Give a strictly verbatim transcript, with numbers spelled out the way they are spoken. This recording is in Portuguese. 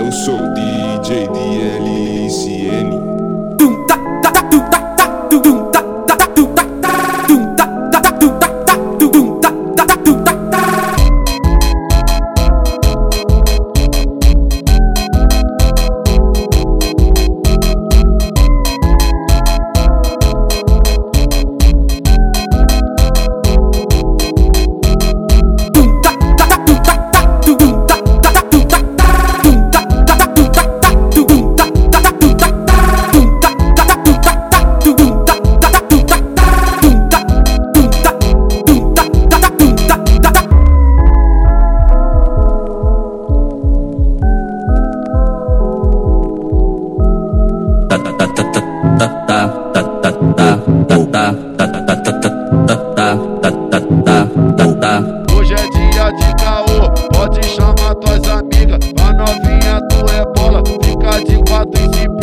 Eu sou o D J D L C N. Hoje é dia de caô, pode chamar tuas amigas. A novinha tu é bola, fica de quatro em cima.